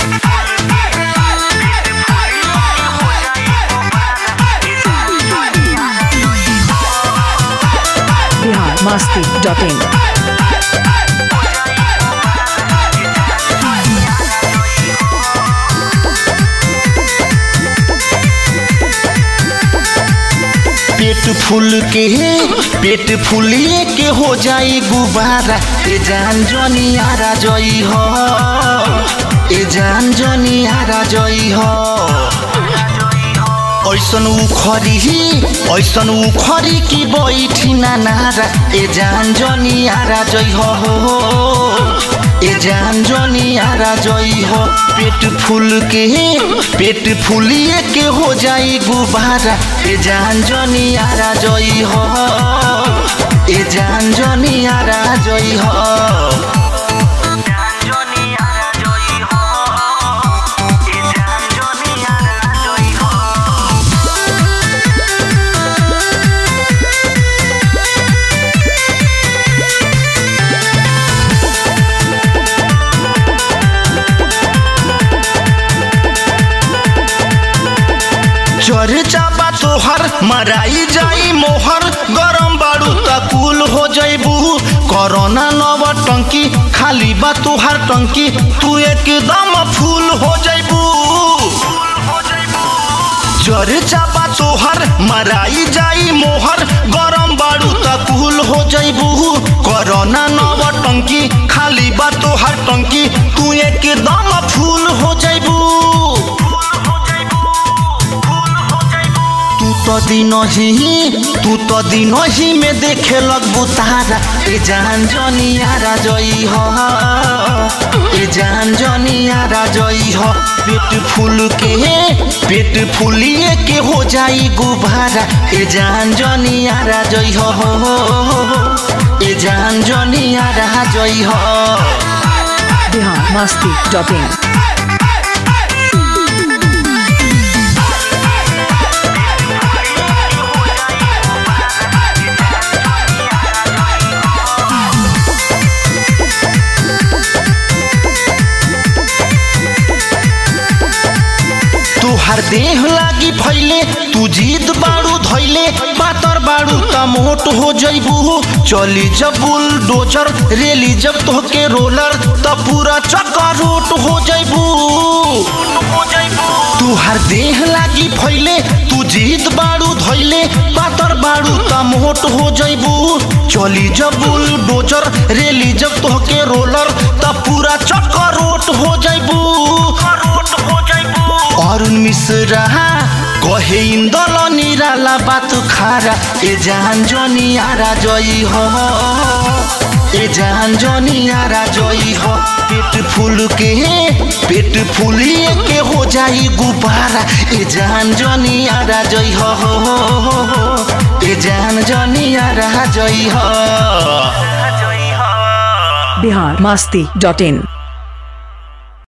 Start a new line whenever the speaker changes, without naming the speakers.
biharmasti.in
पेट फूलिए के हो जाई गुब्बारा ए जान जनियारा जई हो ए जान जनियारा जई हो ऐसन उखरी की बैठी ना नारा ए जान जनियारा जई हो ए जान जनियारा जई हो पेट फूलिए के हो जाई गुब्बारा ए जान जनियारा जई हो ए जान जनियारा जई हो चर्चा बा तोहर मराई जाई मोहर गरम बाड़ू तकुल हो जइबू कोरोना नव टंकी खाली बा तोहर टंकी तू एकदम फूल हो जइबू चर्चा बा तोहर मराई जाई मोहर गरम बाड़ू तकुल हो जइबू कोरोना नव टंकी खाली बा तोहर टंकी तू एकदम फूल हो जइबू तू तो दिन ही में देखे लगबू तारा ए जान जनियारा जई हो ए जान जनियारा जई हो पेट फूलिए के हो जाई गुब्बारा ए जान जनियारा जई हो ए जान जनियारा जई हो
biharmasti.in
तोहर देह लागी फैले तू जीत बाड़ू धैले पातर बाड़ू त मोट हो जइबू चली जब बुलडोजर रेली जब तोहके रोलर त पूरा चक्करोट हो जइबू तोहर देह लागी फैले तू जीत बाड़ू धैले पातर बाड़ू त मोट हो जइबू चली जब बुलडोजर रेली जब तोहके रोलर त पूरा चक्करोट हो जइबू अरुण मिश्रा कहे इंदल निराला बात खारा ए जान जनियारा जई हो ए जान जनियारा जई हो पेट फूलिए के हो जाई गुब्बारा ए जान जनियारा जई हो ए जान जनियारा जई हो
biharmasti.in